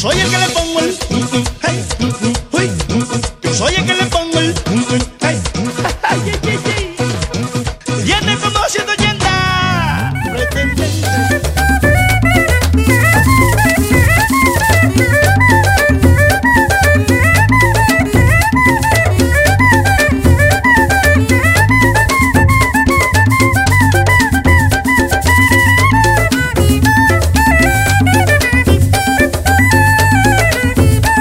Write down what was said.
soy el que le pongo el hey, uy. Yo soy el que le pongo el hey.